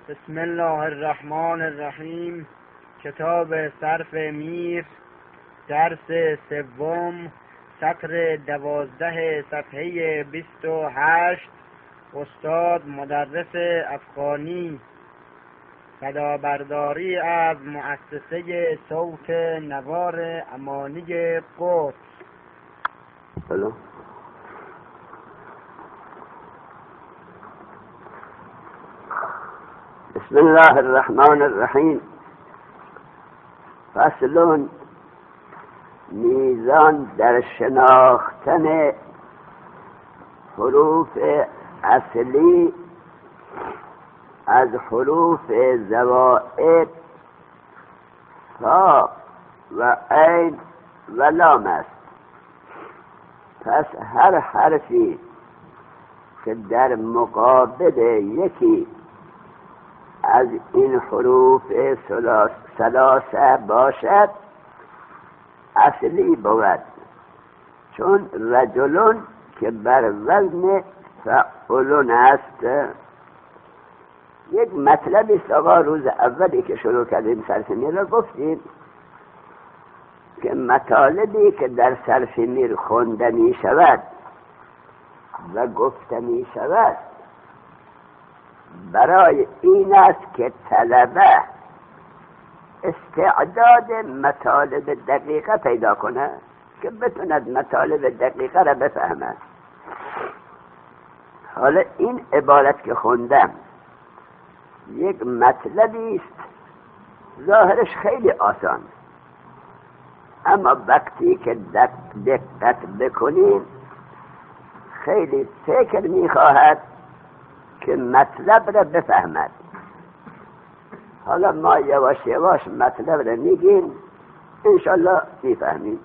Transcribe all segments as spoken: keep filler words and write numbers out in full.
بسم الله الرحمن الرحیم. کتاب صرف میر، درس سوم، سطر دوازده، صفحه بیست و هشت. استاد مدرس افغانی. صدابرداری از مؤسسه صوت نوار امانی قدس. بله. بسم الله الرحمن الرحیم. فصل میزان در شناختن حروف اصلی از حروف زوائد تا و عین و لام است. پس هر حرفی که در مقابل یکی از این حروف ثلاثه باشد اصلی بود، چون رجلون که بر وزن فعلون است. یک مطلبی است آقا، روز اولی که شروع کردیم صرف میر را گفتیم که مطالبی که در صرف میر خونده می شود و گفته می شود برای این است که طلبه استعداد مطالب دقیقه پیدا کنه که بتوند مطالب دقیقه را بفهمه. حالا این عبارت که خوندم یک مطلبی است ظاهرش خیلی آسان، اما وقتی که دقت بکنیم خیلی فکر میخواهد که مطلب را بفهمد. حالا ما یواش یواش مطلب را میگیم، انشالله میفهمیم.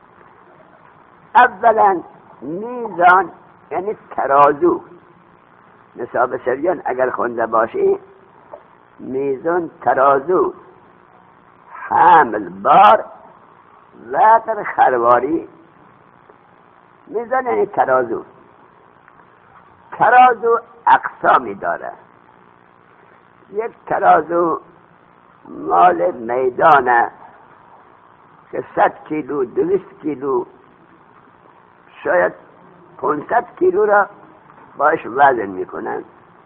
اولا میزان یعنی ترازو. نصاب سریان اگر خونده باشی میزان ترازو، حمل بار، وتر خرواری. میزان یعنی ترازو. ترازو اقسامی داره. یک ترازو مال میدانه که صد کیلو، دویست کیلو، شاید پانصد کیلو را باش وزن میکنن.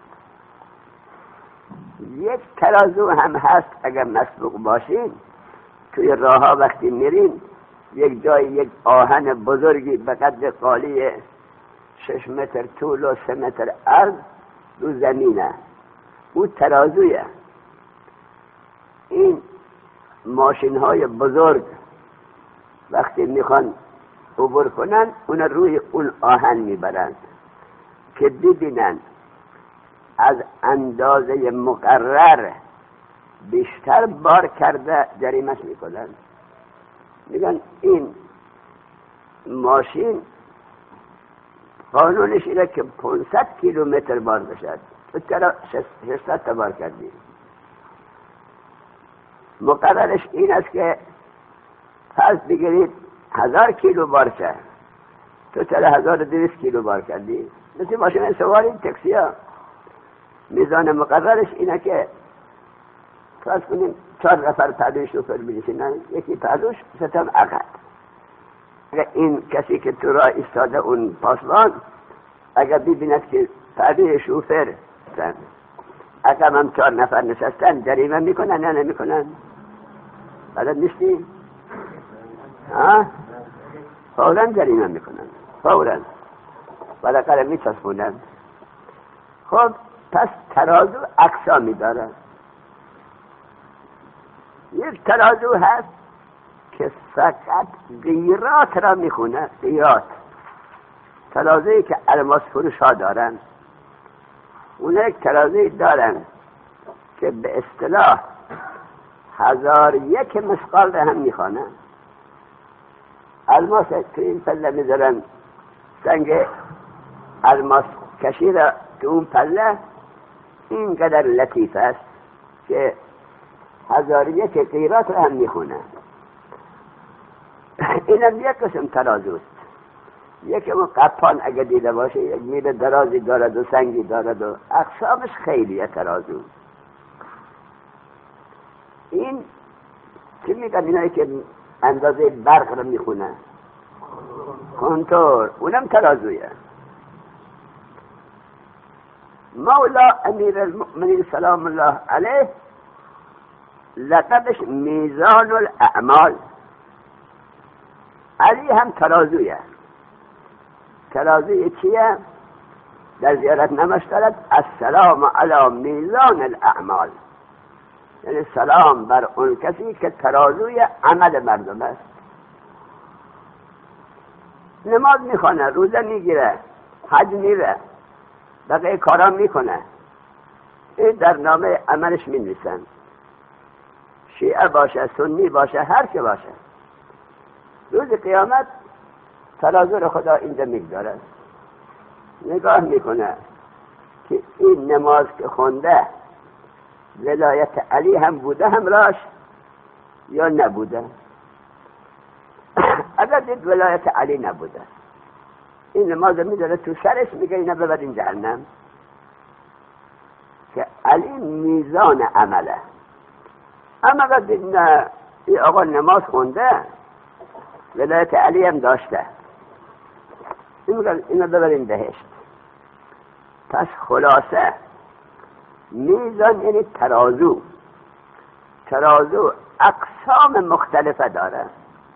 یک ترازو هم هست اگر مسبوق باشین توی راه ها وقتی میرین یک جای یک آهن بزرگی به قدر قالی شش متر طول و سه متر عرض رو زمینه، او ترازویه. این ماشین های بزرگ وقتی میخوان عبور کنن اون روی اون آهن میبرند که ببینن از اندازه مقرر بیشتر بار کرده جریمش میکنن. میگن این ماشین قانونش اینه که پانصد کیلومتر بار بشد، تو چرا ششصد تا بار کردی؟ مقررش این است که پس بگیرید هزار کیلو بار شد، تو چرا هزار و دویست کیلو بار کردی؟ مثل ماشین سواری تاکسی ها میزان مقررش اینه که فرض کنیم چهار نفر پهلوی شوفر بنشینن، یکی پهلوش ستم عقب. اگر این کسی که تو راه ایستاده اون پاسبان اگر ببیند که پهلوی شوفر عقب هم چهار نفر نشستن جریمه میکنن یا نمیکنن؟ بلد نیستی؟ ها؟ فوراً جریمه میکنن، فوراً بالاخره میچسبونن. خب پس ترازو اقسامی داره. یک ترازو هست که فقط قیرات را میخونه. قیرات ترازویی که الماس فروش ها دارن، اون یک ترازوی دارن که به اصطلاح هزار یک مثقال را هم میخوانن. الماس که این پله میذارن، سنگ الماس کشی را که اون پله اینقدر لطیف است که هزار یک قیرات را هم میخونه. اینم یک قسم ترازوست. یکی اون قپان اگه دیده باشه یک میل درازی دارد و سنگی دارد و اقسامش خیلیه ترازو. این چی میگن اینایی که اندازه برق رو میخونه؟ کنتور. اونم ترازویه. مولا امیر المؤمنین سلام الله علیه لقبش میزان الاعمال. علی هم ترازویه. ترازوی چیه؟ در زیارت نماش دارد السلام علی میزان الاعمال، یعنی سلام بر اون کسی که ترازوی عمل مردم است. نماز میخونه، روزه میگیره، حج میره، بقیه کارا میکنه، این در نامه عملش مینویسن. شیعه باشه، سنی باشه، هر که باشه، روز قیامت ترازو رو خدا اینجا میگذاره، نگاه میکنه که این نماز که خونده ولایت علی هم بوده همراش یا نبوده. اگر دید ولایت علی نبوده، این نماز میداره تو سرش، میگه اینو ببرین جهنم، که علی میزان عمله. اما اگر دید نه، این آقا نماز خونده ولایت علی هم داشته، اینو ببرین بهشت. پس خلاصه میزان یعنی ترازو. ترازو اقسام مختلفه داره.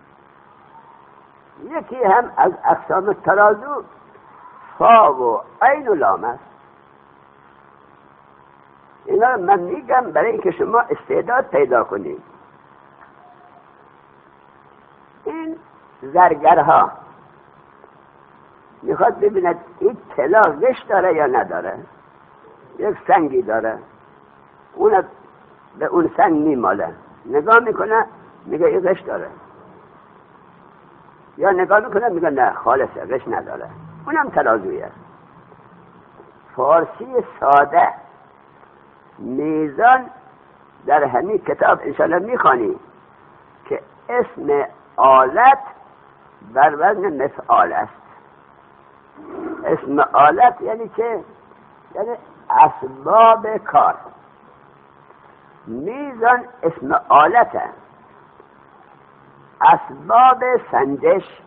یکی هم از اقسام ترازو فا و عین و لام است. اینا من میگم برای اینکه شما استعداد پیدا کنید. این زرگرها میخواد ببیند این طلا غش داره یا نداره. یک سنگی داره، اون به اون سنگ میماله، نگاه میکنه میگه این غش داره، یا نگاه میکنه میگه نه خالصه غش نداره، اونم ترازویه. فارسی ساده میزان در همین کتاب انشاءالله میخوانی که اسم آلت بر وزن مفعال است. اسم آلت یعنی چه؟ یعنی اسباب کار. میزان اسم آلته. اسباب سنجش،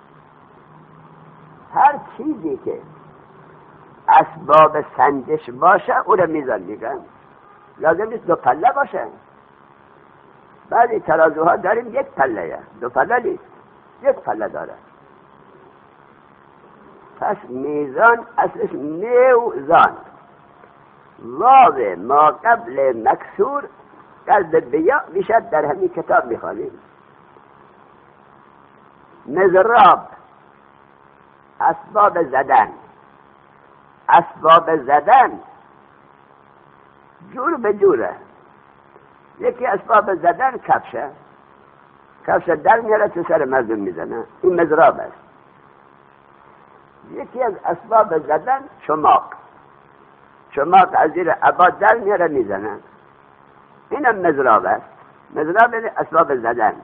هر چیزی که اسباب سنجش باشه او رو میزان میگن. لازم نیست دو پله باشه. بعضی ترازوها داریم یک پله، دو پله نیست، یک پله داره. پس میزان اصلش میوزان. واو ما قبل مکسور قلب بیا میشد، در همین کتاب میخوانیم. مزراب اسباب زدن. اسباب زدن جور به جوره. یکی اسباب زدن کفشه، کفش در میاره تو سر مردم میزنه، این مزراب است. یکی از اسباب زدن چماق، چماق از زیر عباد در میاره میزنه، اینم مزراب است. مزراب یعنی اسباب زدن.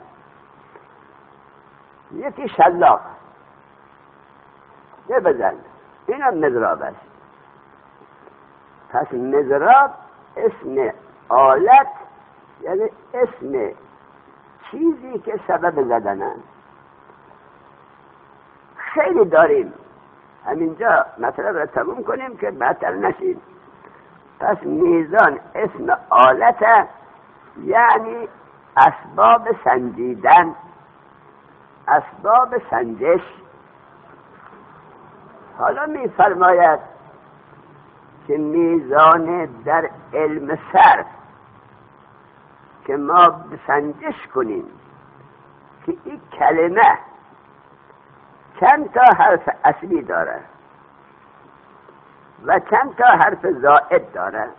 یکی شلاق، یه بزن، اینم مزراب است. پس مزراب اسم آلت یعنی اسم چیزی که سبب زدنه. خیلی داریم، همینجا مطلب را تموم کنیم که بهتر نشیم. پس میزان اسم آلت یعنی اسباب سنجیدن، اسباب سنجش. حالا می فرماید که میزان در علم صرف که ما بسنجش کنیم که این کلمه چند تا حرف اصلی داره و چند تا حرف زائد داره.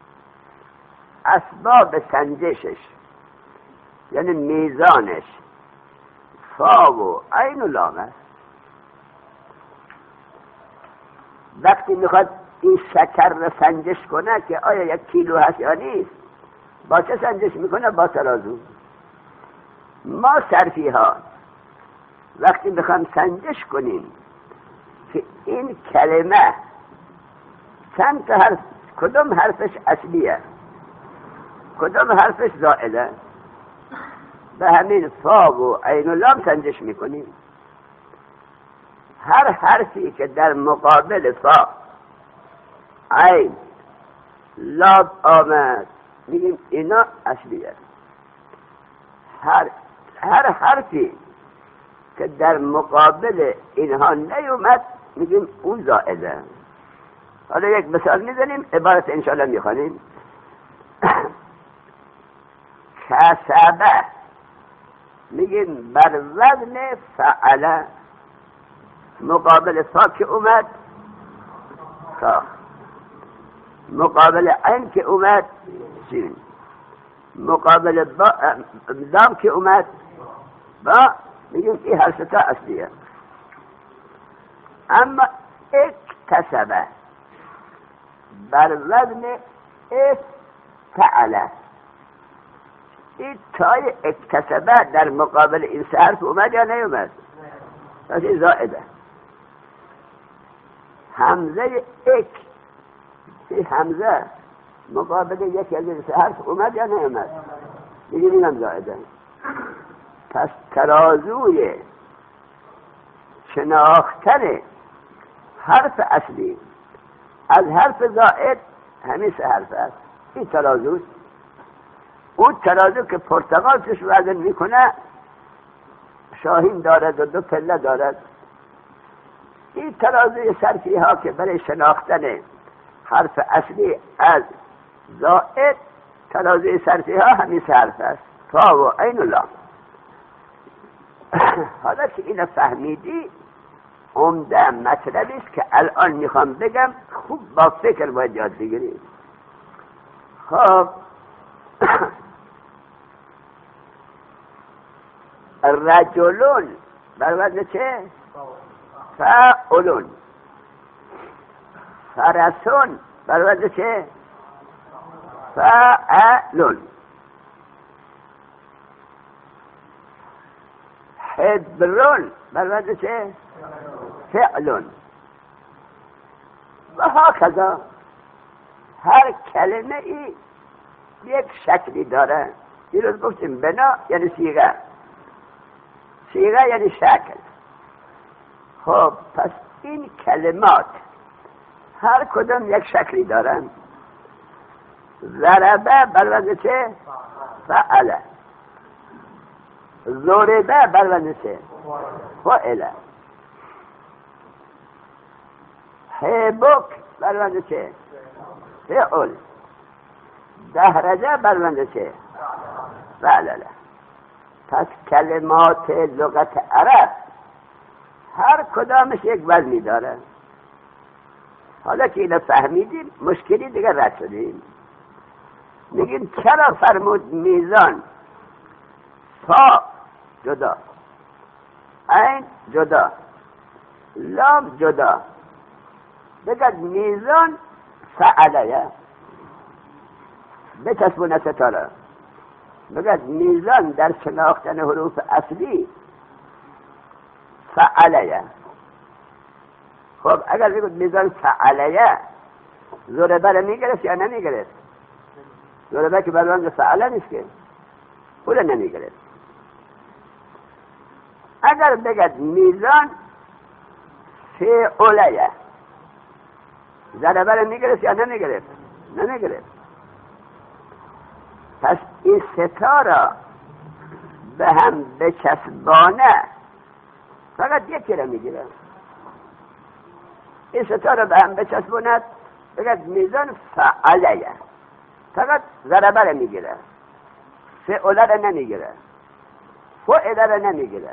اسباب سنجشش یعنی میزانش فا و عین و لام است. وقتی میخواد این شکر رو سنجش کنه که آیا یک کیلو هست یا نیست، با چه سنجش میکنه؟ با ترازو. ما صرفی ها وقتی میخوام سنجش کنیم که این کلمه چند تا حرف، کدوم حرفش اصلیه، کدوم حرفش زائده، به همین فا و عین و لام سنجش میکنیم. هر حرفی که در مقابل فا عین لام آمد میگیم اینا اصلیه. هر هر حرفی که در مقابل اینها نیومد میگیم اون زائده. حالا یک مثال میزنیم، عبارت انشاءالله میخوانیم. کسبه میگیم بر وزن فعله، مقابل فا که اومد تا، مقابل عین که اومد سین، مقابل دام که اومد با، میگیم این هر ستا اصلیه. اما اکتسبه بر وزن افتعله، این تای اکتسبه در مقابل این سه حرف اومد یا نیومد؟ پس این زائده. همزه اک، این همزه مقابل یکی از این سه حرف اومد یا نیومد؟ میگیم اینم زائده. پس ترازوی شناختن حرف اصلی از حرف زائد همین سه حرف است. این ترازوست. اون ترازو که پرتقال توش وزن میکنه شاهین دارد و دو پله دارد. این ترازوی صرفی ها که برای شناختن حرف اصلی از زائد، ترازوی صرفی ها همین سه حرف است، فا و عین و لام. حالا که اینو فهمیدی، عمده مطلبی است که الان میخوام بگم، خوب با فکر باید یاد بگیرید. خب رجلون بر وزن چه؟ فاعلون. فرسون بر وزن چه؟ فاعلون. حبرون بر وزن چه؟ فعلون. و هکذا هر کلمه ای یک شکلی داره. دیروز گفتیم بنا یعنی صیغه، صیغه یعنی شکل. خب پس این کلمات هر کدام یک شکلی دارن. ضربه بر وزن چه؟ فعله. ضربه بر وزن چه؟ فعله. حبک بر وزن چه؟ فعل. دهرجه بر وزن چه؟ فعله. پس کلمات لغت عرب هر کدامش یک وزنی داره. حالا که اینو فهمیدیم مشکلی دیگه رد شدیم. میگیم چرا فرمود میزان؟ فا جدا، عین جدا، لام جدا. بگد میزان فعلیه، بچسبونه ستاره. بگد میزان در شناختن حروف اصلی فعلیه. خب اگر بگد میزان فعلیه، ضربه رو میگرفت یا نمیگرفت؟ ضربه که بروانج فعله نیست که، اون نمیگرفت. اگر بگد میزان فعلیه، ضربه رو میگرفت یا نمیگرفت؟ نمیگرفت. پس این ستا را به هم بچسبانه فقط یکی را میگیره. این ستا را به هم بچسباند بگد میزان فعلیه، فقط ضربه را میگیره، فعله را نمیگیره، فعله را نمیگیره.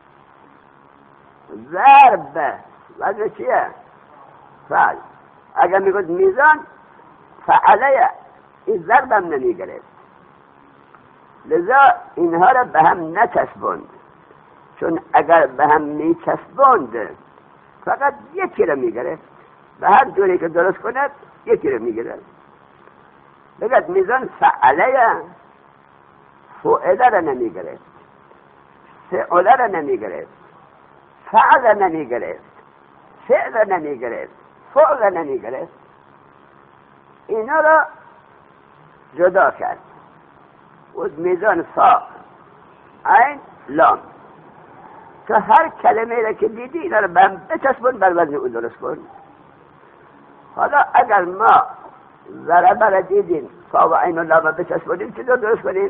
ضرب وزن چیه؟ فعل. اگر میگد میزان فعلیه، این ضرب هم نمیگیره. لذا اینها را به هم نچسباند، چون اگر به هم میچسباند فقط یکی را میگیره. به هر جوری که درست کند یکی را میگیره. بگد میزان فعلیه، فعله را نمیگیره، فعله را نمیگیره، فعل را نمیگیره، فعل را نمیگیره، فعل را نمیگیره. اینا را جدا کرد. و میزان فا عین لام. تو هر کلمه را که دیدی اینا رو به بچسبون بر وزن اون درست کن. حالا اگر ما ضرب را دیدیم فا و عین و لام بچسبونیم چطور درست کنیم؟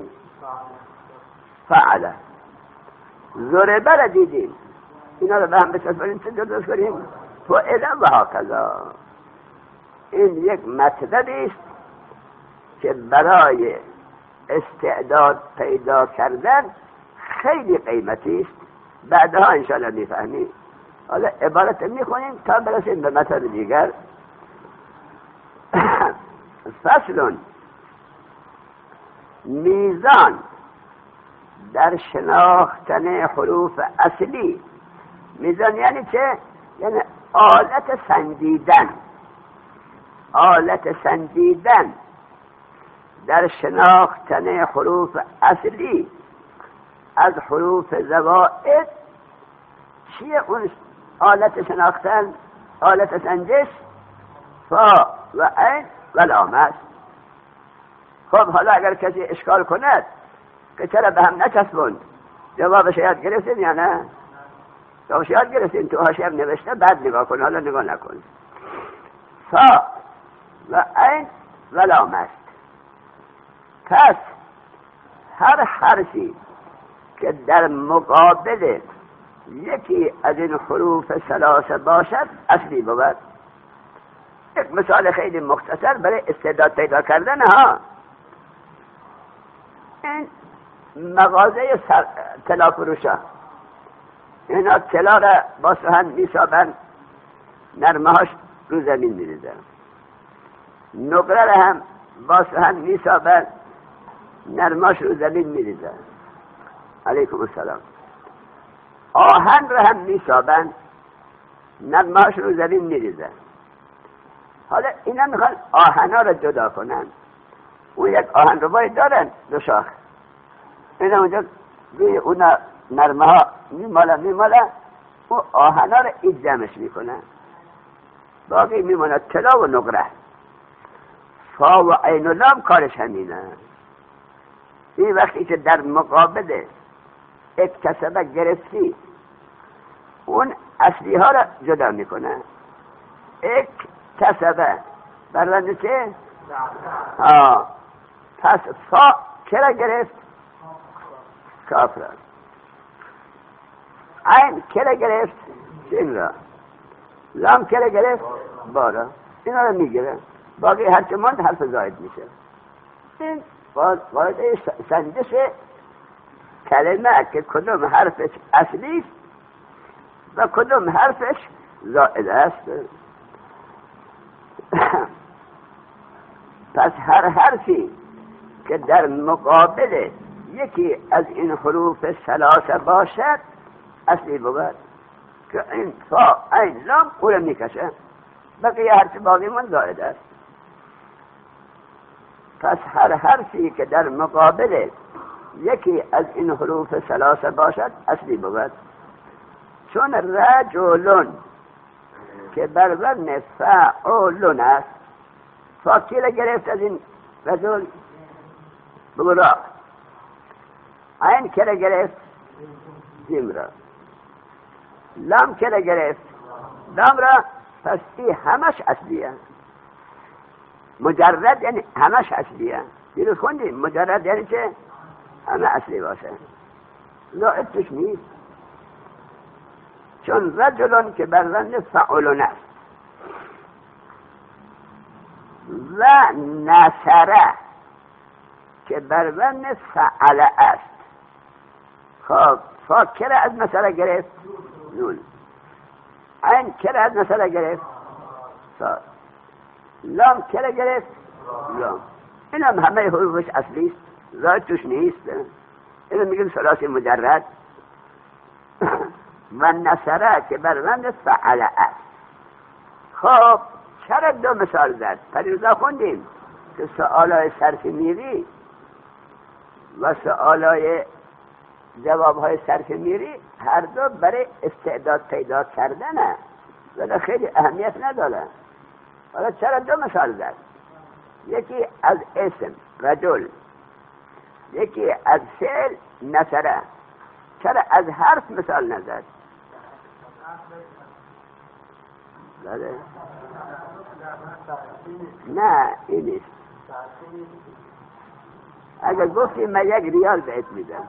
فعله. ضرب را دیدیم اینا رو به هم بچسبونیم چطور درست کنیم؟ فعله و هکذا. این یک مطلبی است که برای استعداد پیدا کردن خیلی قیمتی است. بعدها انشاءالله میفهمیم. حالا عبارت میخونیم تا برسیم به مطلب دیگر. فصل میزان در شناختن حروف اصلی. میزان یعنی چه؟ یعنی آلت سنجیدن. آلت سنجیدن در شناختن حروف اصلی از حروف زوائد. چیه اون آلت شناختن؟ آلت سنجش فا و عین و لام است. خب حالا اگر کسی اشکال کند که چرا به هم نچسبوند، جوابش یاد گرفتین یا نه؟ جوابش یاد گرفتین؟ تو حاشیه نوشته بعد نگاه کن، حالا نگاه نکن. فا و عین و لام است. پس هر حرفی که در مقابل یکی از این حروف ثلاثه باشد اصلی بود. یک مثال خیلی مختصر برای استعداد پیدا کردن ها. این مغازه طلا فروشا، اینا طلا را با سهن میسابن، نرمه هاش رو زمین میریزن. نقره را هم با سهن میسابن، نرماش رو زمین میریزن. علیکم السلام. آهن را هم میسابن، نرماش رو زمین میریزن. حالا اینا میخوان آهنا را جدا کنن. اون یک آهن ربایی دارن دو شاخ، اینا اونجا روی اونا نرمه ها میمالن میمالن، او آهنا را این جمعش میکنن، باقی میماند طلا و نقره. فا و عین و لام کارش همینه. این وقتی که در مقابل اکتسبه گرفتی اون اصلی ها را جدا میکنه. اکتسبه برنده چه؟ آه. پس فا چرا گرفت؟ کاف را. عین چرا گرفت؟ سین را. لام چرا گرفت؟ با را. اینا را میگیره، باقی هرچه ماند حرف زاید میشه. این وارد سنجش کلمه که کدوم حرفش اصلی است و کدوم حرفش زائد است. پس هر حرفی که در مقابل یکی از این حروف ثلاثه باشد اصلی بود، که این فا عین لام او را میکشه، بقیه هرچی باقی من زائد است. پس هر حرفی که در مقابل یکی از این حروف ثلاثه باشد اصلی بود. چون رجلون که بر وزن فعولون است، فا کی را گرفت از این رجل؟ بگو را. عین کی را گرفت؟ جیم را. لام کی را گرفت؟ لام را. پس این همش اصلیه. مجرد یعنی همش اصلیه. دیروز خوندیم مجرد یعنی چه؟ همه اصلی باشه، زائد توش نیست. چون رجلون که بر وزن فعولون است و نصره که بر وزن فعله است. خب فا کرا از نصره گرفت؟ نون. عین کرا از نصره گرفت؟ صاد. لام کرا گرفت؟ لام. این هم همه حروفش اصلی است، زائد توش نیست. اینو میگن ثلاثی مجرد. و نصره که بر وزن فعله است. خب چرا دو مثال زد؟ پریروزا خوندیم که سؤالای صرف میری و سؤالای جوابهای صرف میری هر دو برای استعداد پیدا کردنه، ولی خیلی اهمیت نداره. حالا چرا دو مثال زد؟ یکی از اسم رجل، یکی از فعل نصره. چرا از حرف مثال نزد؟ بله نه این نیست. اگر گفتی من یک ریال بهت میدم،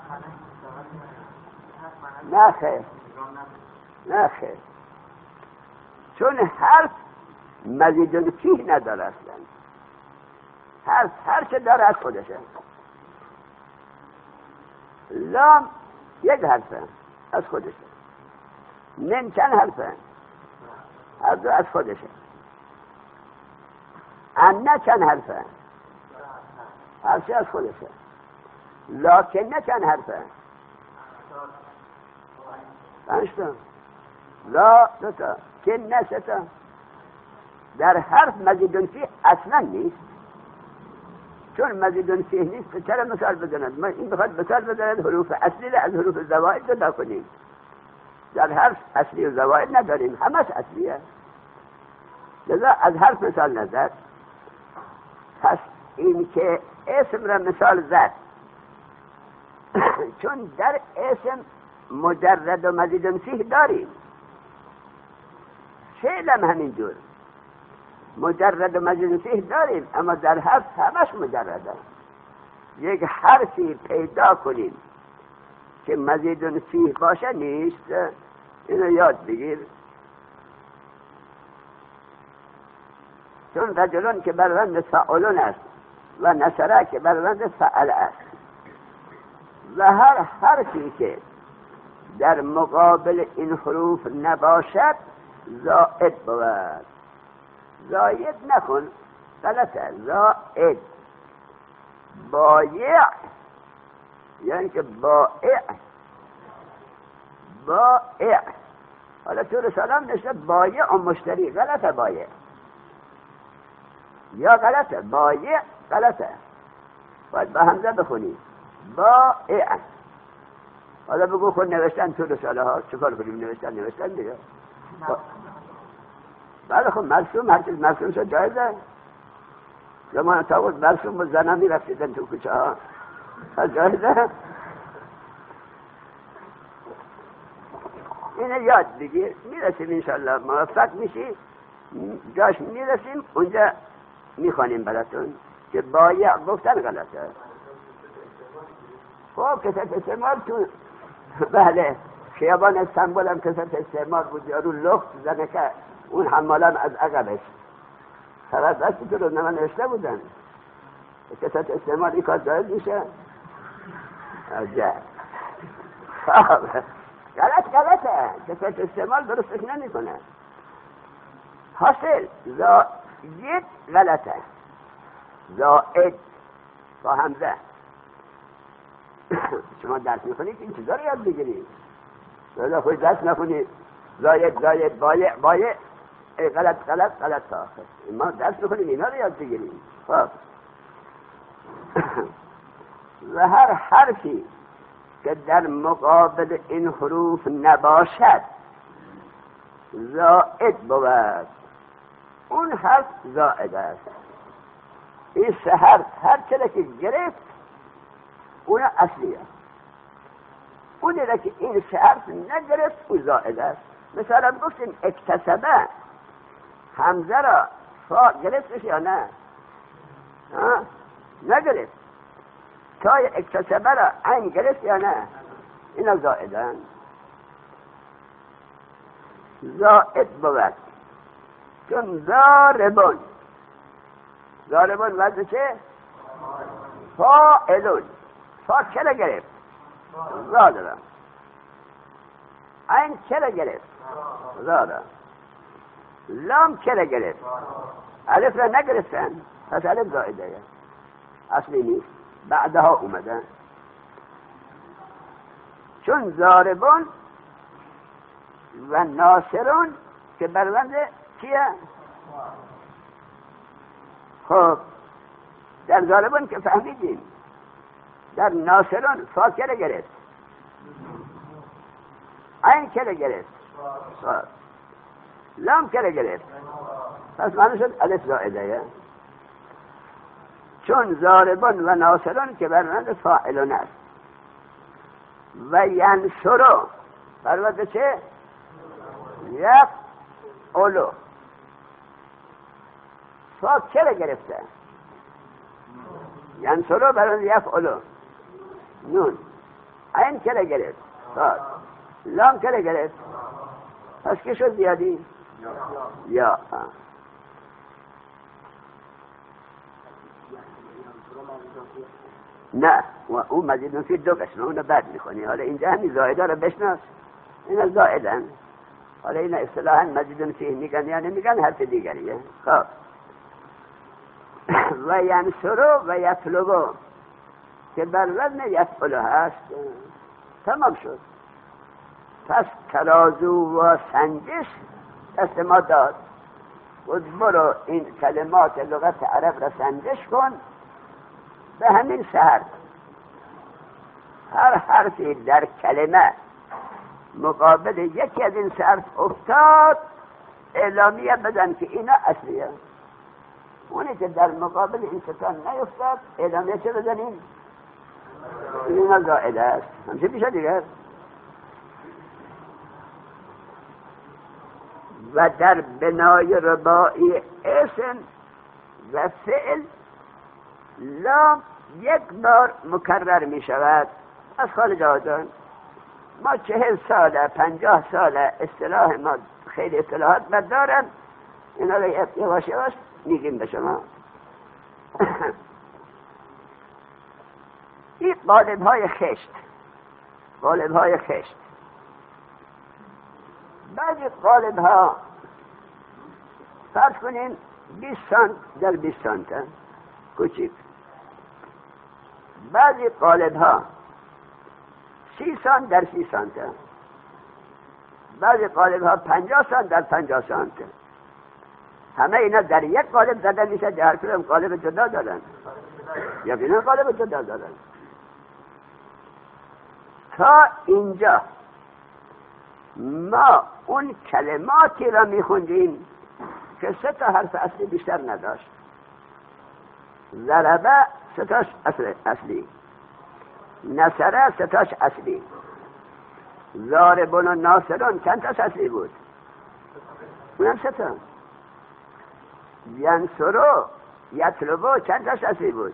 نه خیر نه خیر، چون حرف مزید فیه نداره اصلا. حرف هر چه داره از خودشه. لام یک حرفه از خودشه، نن چند حرفه هر دو از خودشه، انه چند حرفه هر چه از خودشه، لکنه چند حرفه پنج تا، لا دو تا، کنه سه تا. در حرف مزیدون فیه اصلا نیست، چون مزیدون فیه نیست چرا مثال بزند؟ ما این بخواد مثال بزند حروف اصلی از حروف زوائد جدا کنیم. در حرف اصلی و زوائد نداریم، همش اصلیه، لذا از حرف مثال نزد. پس این که اسم را مثال زد چون در اسم مجرد و مزیدون فیه داریم، فعل هم همینجور مجرد و مزید فیه داریم، اما در حرف همش مجرده. یک حرفی پیدا کنیم که مزید فیه باشه نیست، اینو یاد بگیر. چون رجلون که بر وزن فعلون است و نصره که بر وزن فعل است، و هر حرفی که در مقابل این حروف نباشد زائد بود. زاید نکن، غلطه. زائد بایع یعنی که بائع بائع حالا تو رسالم نشد بایع و مشتری، غلطه. بایع یا غلطه، بایع غلطه، باید با همزه بخونی بائع. حالا بگو خود نوشتن تو رساله ها چکار کنیم؟ نوشتن نوشتن دیگه. بله خب مرسوم، هر چیز مرسوم شد جایزه. زمان تاوز مرسوم و زنان می رفتیدن تو کچه ها، جایزه. اینه یاد بگیر، میرسیم انشالله موفق میشی. جاش میرسیم اونجا میخوانیم براتون که بایع گفتن غلطه. خب کسات استعمال تو بله خیابان استنبول هم کسات استعمال بود، یارو لخت زنه که اون حمالان از عقبش خلاص دستی تو رو نمه نوشته بودن. کسات استعمال این کار جایز میشه؟ عجب. غلط غلطه، کسات استعمال درستش نمی کنه. حاصل زاید غلطه، زائد با همزه. شما درس میخونید این چیزا رو یاد بگیرید، ولی خود درس نخونید زاید زاید بایع بایع غلط غلط غلط تا آخر. ما درس میخونیم اینا رو یاد بگیریم. خب و هر حرفی که در مقابل این حروف نباشد زائد بود، اون حرف زائد است. این سه حرف هر چرا که گرفت اون اصلیه، اونی را که این سه حرف نگرفت او زائد است. مثلا گفتیم اکتسبه، همزه را فا گرفتش یا نه؟ نگرفت. تای اکتسبه را عین گرفت یا نه؟ اینا زائدن. زائد بود چون ضاربون، ضاربون وزن چه؟ فاعلون. فا چرا گرفت؟ زادرم. عین چرا گرفت؟ زادرم. لام چرا گرفت؟ الف را نگرفتن، پس الف زائده اصلی نیست، بعدها اومدن. چون ضاربون و ناصرون که برونده چیه؟ خب در ضاربون که فهمیدیم، در ناصرون فا چرا گرفت؟ عین چرا گرفت؟ لام چرا گرفت؟ پس معنی شد الف زائده. چون ضاربون و ناصرون که برونده فاعلون است. و ینصرو برای چه؟ یک اولو فا چرا گرفته؟ ینصرو برای یک اولو نون این چرا گرفت؟ فا لام چرا گرفت؟ پس که شد زیادی؟ یا نه و اون مزید فی دو قسمه اونو بعد میخونی. حالا اینجا همین زائده رو بشناس، این زائدن. حالا این اصطلاحا مزید فی میگن یعنی میگن حرف دیگریه. خب و ینصرو و یطلبو که بر وزن یفعلو هست تمام شد. پس ترازو و سنجش دست ما داد و برو این کلمات لغت عرب را سنجش کن به همین سهر. هر حرفی در کلمه مقابل یکی از این حرف افتاد اعلامیه بدن که اینا اصلیه. اونی که در مقابل این ستان نیفتاد اعلامیه چه بدنیم؟ اینا زائده است. همچه میشه دیگر. و در بنای رباعی اسم و فعل لام یک بار مکرر می شود. از خارج آدان ما چهل ساله پنجاه ساله اصطلاح ما خیلی اصطلاحات بدارن، اینا رو یواش یواش میگیم به شما. این قالب های خشت قالب های خشت بعضی قالب ها فرض کنین بیست سانت در بیست سانت کوچیک. بعضی قالب ها سی سانت در سی سانت. بعضی قالب ها پنجاه سانت در پنجاه سانت. همه اینا در یک قالب زده میشه. در کدام قالب جدا دارن یا بینا قالب جدا دارن. تا اینجا ما اون کلماتی را میخوندیم که سه تا حرف اصلی بیشتر نداشت. ضربه سه تاش اصلی، نصره سه تاش اصلی، ضاربون و ناصرون چند تاش اصلی بود؟ اونم سه تا. ینصرو یطلبو چند تاش اصلی بود؟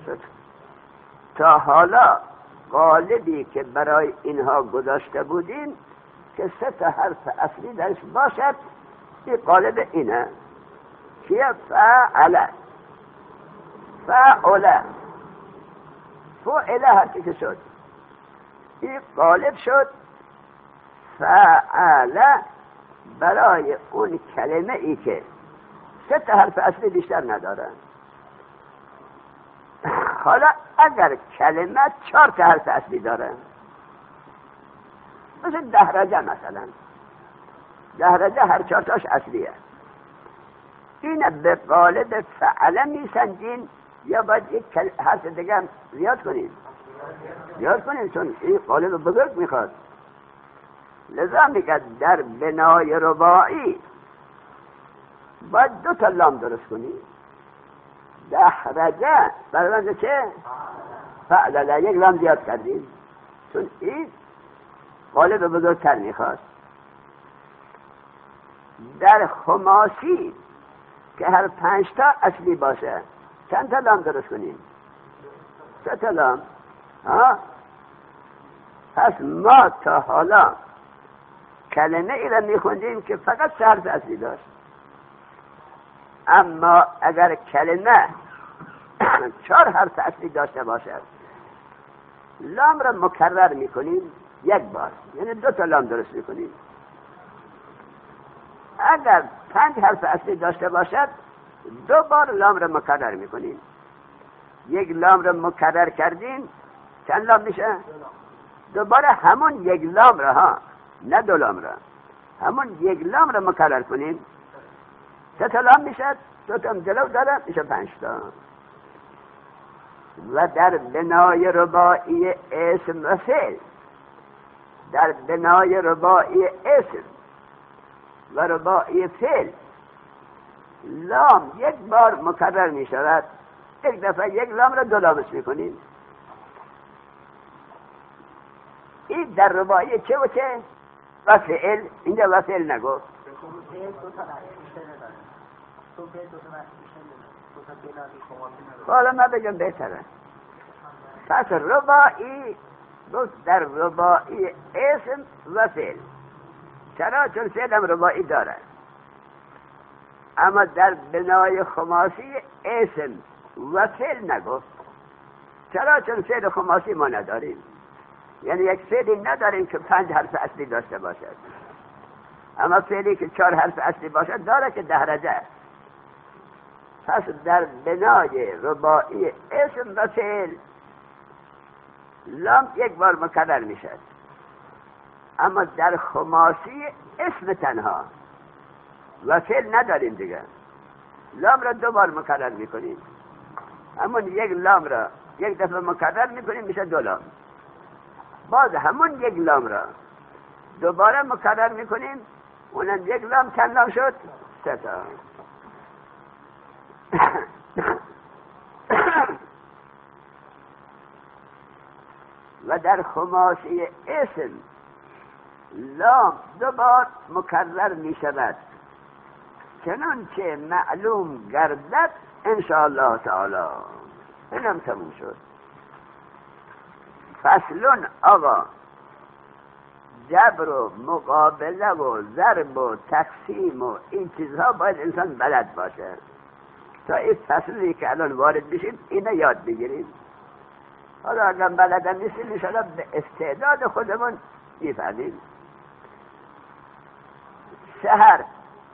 تا حالا قالبی که برای اینها گذاشته بودیم که سه تا حرف اصلی درش باشد، این قالب اینه که فعله فعله فعله هرچی که شد این قالب شد. فعله برای اون کلمه ای که سه تا حرف اصلی بیشتر نداره. حالا اگر کلمه چهار تا حرف اصلی داره، مثل دهرجه مثلا، دهرجه هر چهار تاش اصلیه، این به قالب فعله میسنجین یا باید یک حرف دیگه زیاد کنید زیاد کنید چون این قالب بزرگ میخواد. لذا میگه در بنای رباعی باید دو تا لام درست کنید. دهرجه برای چه؟ فعله یک لام زیاد کردیم چون این قالب بزرگتر میخواد. در خماسی که هر پنج تا اصلی باشه چند تا لام درست کنیم؟ سه تا لام. ها؟ پس ما تا حالا کلمه ای را میخوندیم که فقط سه حرف اصلی داشت. اما اگر کلمه چهار حرف اصلی داشته باشد لام را مکرر میکنیم یک بار، یعنی دو تا لام درست میکنیم. اگر پنج حرف اصلی داشته باشد دو بار لام را مکرر میکنیم. یک لام را مکرر کردیم چند لام میشه؟ دوباره همون یک لام را، ها نه دو لام را، همون یک لام را مکرر کنیم سه تا لام میشه. دو تا جلو داره میشه پنج تا. و در بنای رباعی اسم و فعل، در بنای رباعی اسم و رباعی فعل لام یک بار مکرر می شود. یک دفعه یک لام را دو لامش می کنیم. این در رباعی چه و چه؟ و فعل. اینجا و فعل نگو. حالا ما بگم بهتره. پس رباعی گفت در رباعی اسم و فعل. چرا؟ چون فعل هم رباعی داره. اما در بنای خماسی اسم و فعل نگفت. چرا؟ چون فعل خماسی ما نداریم. یعنی یک فعلی نداریم که پنج حرف اصلی داشته باشد. اما فعلی که چهار حرف اصلی باشد داره که دهرجه. پس در بنای رباعی اسم و فعل لام یک بار مکرر میشد. اما در خماسی اسم تنها و فعل نداریم دیگه. لام را دو بار مکرر میکنیم. اما یک لام را یک دفعه مکرر میکنیم میشه دو لام. باز همون یک لام را دوباره مکرر میکنیم، اونم یک لام چند لام شد؟ سه تا. و در خماسی اسم لام دو بار مکرر می شود چنانچه معلوم گردد انشاءالله تعالی. اینم تموم شد. فصلون آقا جبر و مقابله و ضرب و تقسیم و این چیزها باید انسان بلد باشه تا این فصلی که الان وارد بشیم اینه یاد بگیریم. حالا اگر بلدم نیستیم انشاءالله به استعداد خودمون میفهمیم. سحر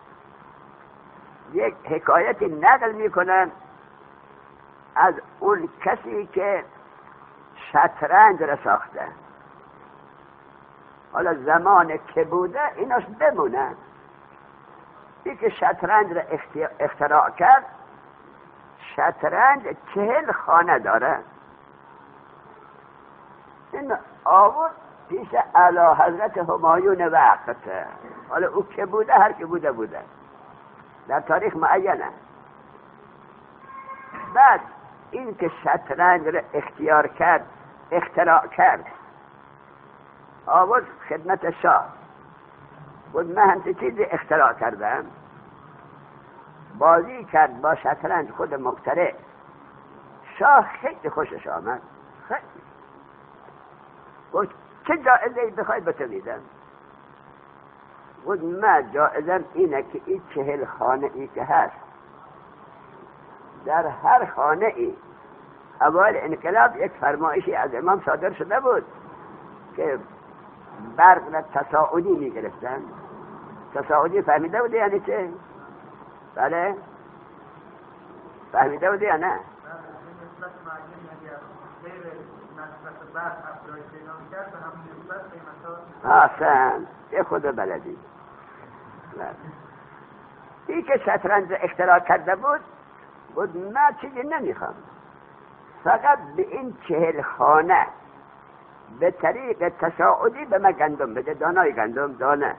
یک حکایتی نقل میکنن از اون کسی که شطرنج را ساخته. حالا زمان که بوده ایناش بمونه. این که شطرنج را اختراع کرد، شطرنج چهل خانه داره. این آورد پیش اعلی حضرت همایون وقت. حالا او که بوده، هر که بوده بوده، در تاریخ معینه. بعد این که شطرنج را اختیار کرد، اختراع کرد، آورد خدمت شاه. بود من همچه چیزی اختراع کردم. بازی کرد با شطرنج خود مخترع. شاه خیلی خوشش آمد. خیلی گفت چه جایزه ای بخوای به تو میدم؟ گفت من جایزم اینه که این چهل خانه ای که هست، در هر خانه ای اول انقلاب یک فرمایشی از امام صادر شده بود که برق را تصاعدی می گرفتن. تصاعدی فهمیده بودی یعنی چه؟ بله؟ فهمیده بودی یا نه؟ آسان یه خود بلدی. این که شطرنج اختراع کرده بود بود من چیزی نمیخوام، فقط به این چهل خانه به طریق تصاعدی به من گندم بده، دانای گندم دانه.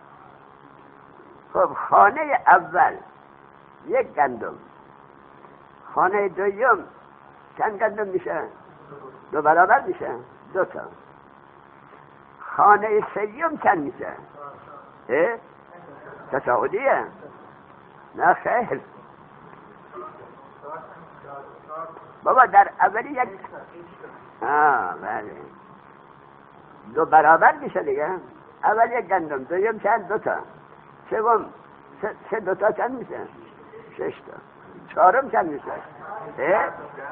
خب خانه اول یک گندم، خانه دوم چند گندم میشه؟ دو برابر میشه، دو تا. خانه سوم چند میشه؟ اه؟ تصاعدیه؟ نه خیر بابا، در اولی یک آه بله دو برابر میشه دیگه. اول یک گندم، دوم چند؟ دو تا. سوم سه, سه دو تا چند میشه؟ شش تا. چهارم چند میشه؟ اه؟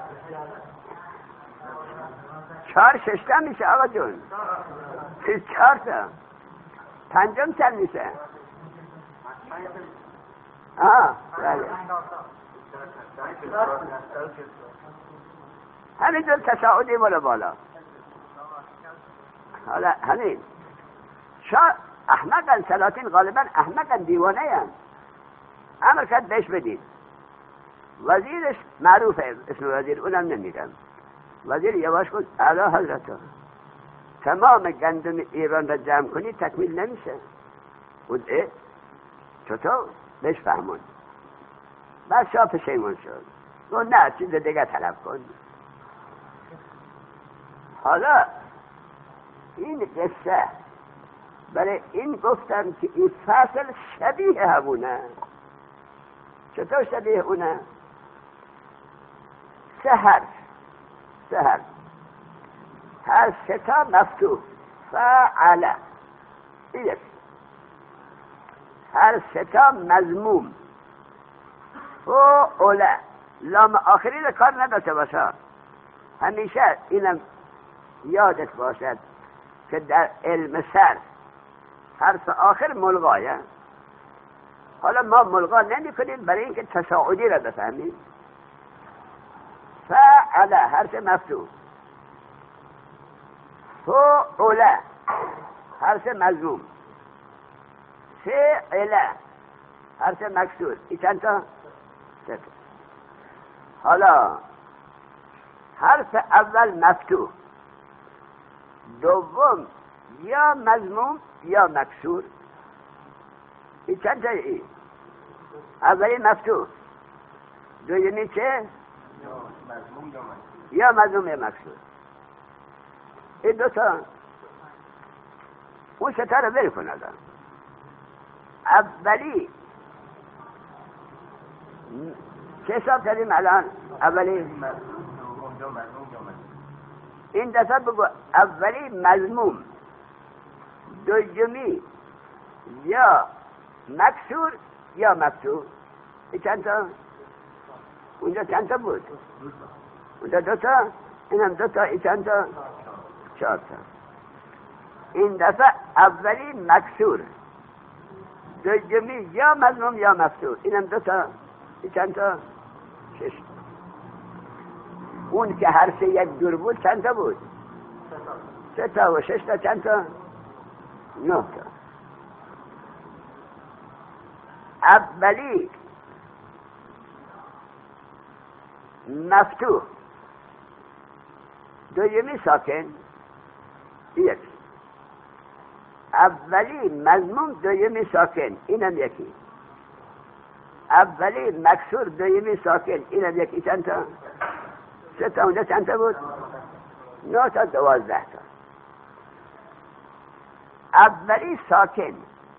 چهار شش تا میشه آقا جون. چهار تا. پنجم چند میشه؟ آه بله همین دو تصاعدی بالا بالا. حالا همین شاه احمقن، سلاطین غالبا احمقن، دیوانه هم. امر کرد بهش بدید. وزیرش معروفه اسم وزیر، اونم نمیگم. وزیر یواش گفت اعلی حضرت تمام گندم ایران را جمع کنی تکمیل نمیشه. بود اه چطور؟ بهش فهمون. بعد شاه پشیمون شد. گفت نه چیز دیگه طلب کن. حالا این قصه برای این گفتم که این فصل شبیه همونه. چطور شبیه اونه؟ سه حرف سه حرف هر سه تا مفتوح. فعل یک. هر سه تا مضموم. فعل لام آخری رو کار نداشته باشه. همیشه اینم یادت باشد که در علم صرف حرف آخر ملغایه. حالا ما ملغا نمی کنیم برای اینکه تصاعدی را بفهمیم. فعل حرف مفتوح. فعل حرف مضموم. فعل حرف مکسور. این چند تا؟ سه تا. حالا حرف اول مفتوح، دوم یا مضموم یا مکسور. این چند تا؟ ای اولی مفتوح، دومی چه؟ یا مضموم یا مکسور. این دو تا اون ستا رو بری کن. اولی چه حساب کردیم الان؟ اولی این دفعه بگو اولی مضموم، دومی یا مکسور یا مفتوح. این چند تا؟ اونجا چند تا بود؟ اونجا دو تا، این هم دو تا. این چند تا؟ چهار تا. این دفعه اولی مکسور، دومی یا مضموم یا مفتوح. این هم دو تا. این چند تا؟ شش تا. اون که حرف یک دور بود چند تا بود؟ سه تا و شش تا چند تا؟ نه تا. اولی مفتوح، دومی ساکن. یک. اولی مضموم، دومی ساکن. اینم یکی. اولی مکسور، دومی ساکن. اینم یکی. چند تا؟ سه تا. اونجا چند تا بود؟ نه تا. دوازده تا. اولی ساکن،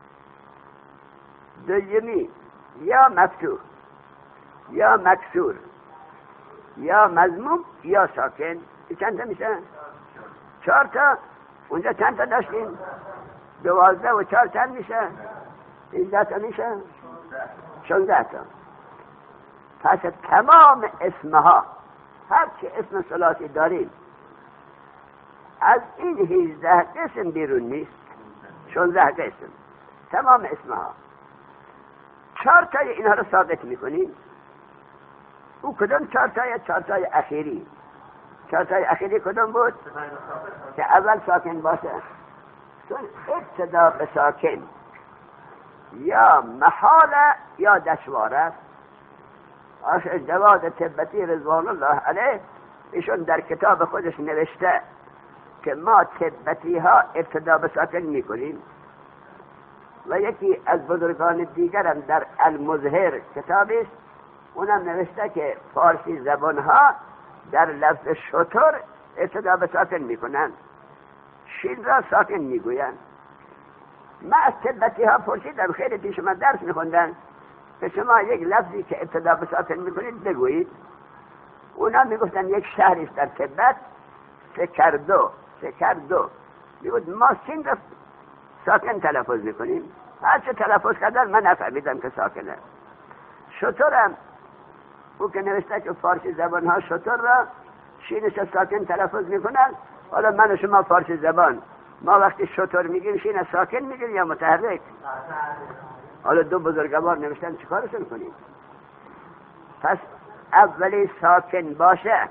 دومی یا مفتوح یا مکسور یا مضموم یا ساکن. چند تا میشه؟ چهار تا. اونجا چند تا داشتیم؟ دوازده و چهار چند میشه؟ اینجا تا میشه؟ شانزده تا. پس تمام اسمها، هر چه اسم ثلاثی داریم، از این هیزده قسم بیرون نیست. شانزده قسم تمام اسمها. چهار تای اینها رو ثابت میکنیم. او کدوم چهار تای؟ چهار تای اخیری. چهار تای اخیری کدوم بود؟ که اول ساکن باشه. چون ابتدا به ساکن یا محاله یا دشوار است. آخر جواد تبتی رضوان الله علیه ایشون در کتاب خودش نوشته که ما تبتی ها ابتدا به ساکن میکنیم. و یکی از بزرگان دیگرم در المظهر کتابی است، اونم نوشته که فارسی زبان ها در لفظ شتر ابتدا به ساکن میکنن، شین را ساکن میگوین. من از تبتی ها پرسیدم، خیلی پیش من درس میخوندن، که شما یک لفظی که ابتدا به ساکن میکنید بگویید. اونا میگفتن یک شهری است در تبت، سکردو. سکردو میگفت ما سین را ساکن تلفظ میکنیم. هر چه تلفظ کردن من نفهمیدم که ساکنه. شترم او که نوشته که فارسی زبان ها شتر را شینش ساکن تلفظ میکنن. حالا من و شما فارسی زبان، ما وقتی شتر میگیم شین ساکن میگیم یا متحرک؟ حالا دو بزرگوار نوشتن چیکارشون کنیم؟ پس اولی ساکن باشه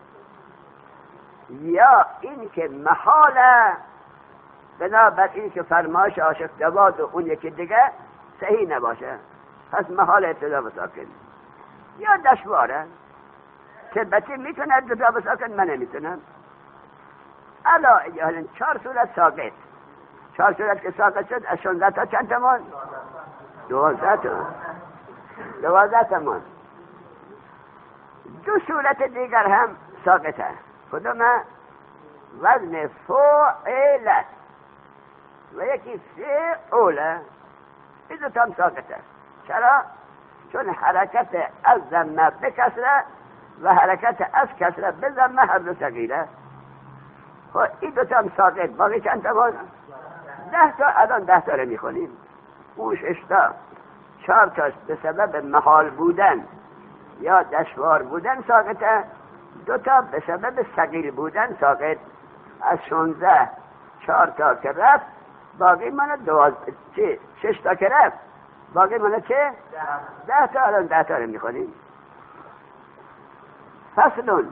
یا این که محاله، بنابر این که فرمایش عاشق جواد و اون یکی دیگه صحیح نباشه، پس محال ابتدا به ساکن. یا دشواره، تبتی میتونه ابتدا به ساکن، من نمیتونم. الا اجهالن چهار صورت ساکت. چهار صورت که ساکت شد از شانزده تا چند تمان؟ دوازده تا. دوازده تمان. دو صورت دیگر هم ساکته. کدومه؟ وزن فعلت و یکی فعوله. این دو تا هم ساکته. چرا؟ چون حرکت از ضمه به کسره و حرکت از کسره به ضمه هر دو ثقیله. خب این دو تا هم ساکت. باقی چند تا باز؟ ده تا. الان ده تا رو میخونیم. اون شش تا چهار تاش به سبب محال بودن یا دشوار بودن ساکته، دو تا به سبب ثقیل بودن ساکت. از شانزده چهار تا که رفت باقی منه دوازده چه؟ شش تا که رفت باقی منه چه؟ ده تا. الان ده تا رو میخونیم. فصلون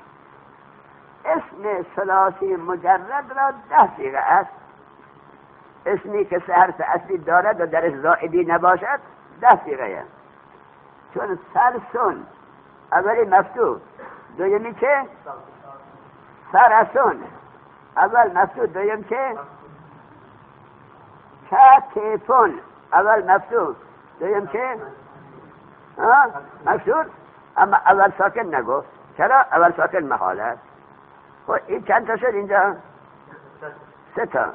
اسم ثلاثی مجرد را ده صیغه است. اسمی که سه حرف اصلی دارد و درش زائدی نباشد ده صیغه است. چون سلسون اولی مفتوح دویمی چه؟ سرسون اول مفتوح دویم چه؟ کتفون اول مفتوح دویم چه؟ مفتوح. اما اول ساکن نگو. چرا؟ اول ساکن محال است. خب این چند تا شد اینجا؟ سه تا.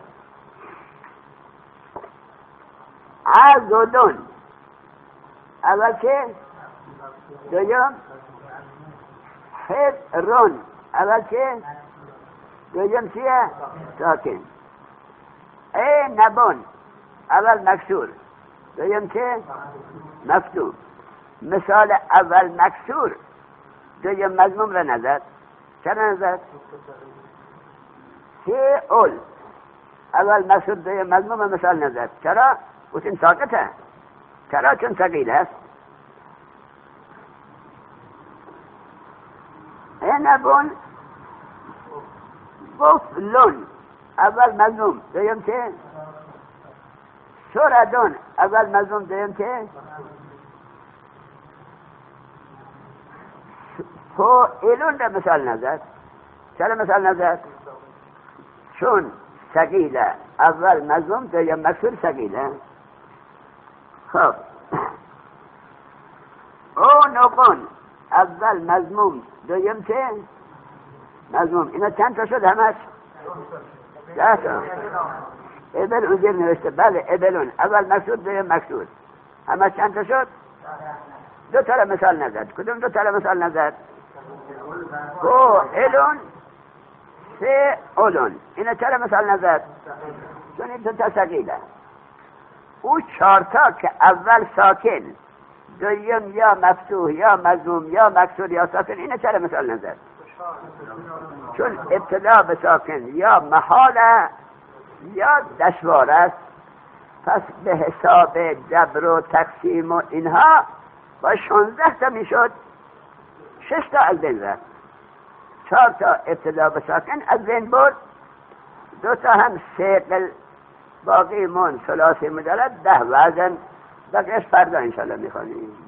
عضدون اول چه؟ دویم حبرون اول چه؟ دویم چیه؟ ساکن. عنبون اول مکسور دویم چه؟ مفتوح. مثال اول مکسور دویم مضموم را نزد. چرا نزد؟ فعل اول مکسور دویم مضموم مثال نزد. چرا؟ اون ساکته. چرا؟ چون ثقیل است. عنبون وفلون اول مضموم دویم چه؟ سردون اول مضموم دویم چه؟ فائلون را مثال نزد. چرا مثال نزد؟ چون ثقیله. اول مضموم دویم مکسور ثقیله. خب عنقون اول مضموم دویم چه؟ مضموم. اینا چند تا شد همش؟ ده تا. ابل اونجیر نوشته. بله ابلون اول مکسور دویم مکسور. همش چند تا شد؟ دو تا را مثال نزد. کدوم دو تا را مثال نزد؟ فاعلون فعلون. اینا چرا مثال نزد؟ چون این دو تا ثقیله. او چهارتا که اول ساکن دویم یا مفتوح یا مضموم یا مکسور یا ساکن اینا چرا مثال نزد؟ چون ابتدا به ساکن یا محاله یا دشوار است. پس به حساب جبر و تقسیم و اینها با شانزده تا میشد. شش تا از بین رفت. چهار تا ابتدا به ساکن از بین برد. دو تا هم ثقل باقی من ثلاثی مجرد ده وزن. بقیش فردا انشالله میخوانیم.